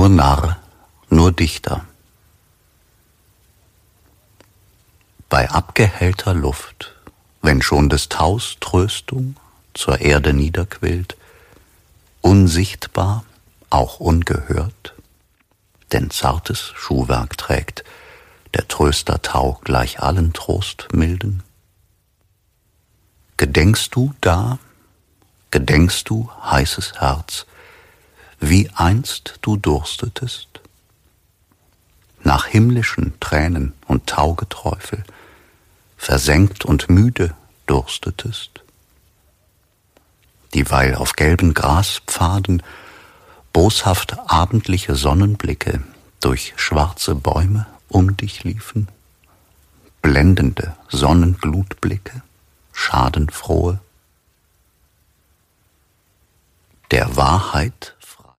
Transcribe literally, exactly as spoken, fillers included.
Nur Narr, nur Dichter. Bei abgehellter Luft, wenn schon des Taus Tröstung zur Erde niederquillt, unsichtbar, auch ungehört, denn zartes Schuhwerk trägt der Tröster Tau gleich allen Trost milden. Gedenkst du da, gedenkst du, heißes Herz, wie einst du durstetest? Nach himmlischen Tränen und Taugeträufel, versenkt und müde durstetest? Dieweil auf gelben Graspfaden boshaft abendliche Sonnenblicke durch schwarze Bäume um dich liefen, blendende Sonnenglutblicke, schadenfrohe. Der Wahrheit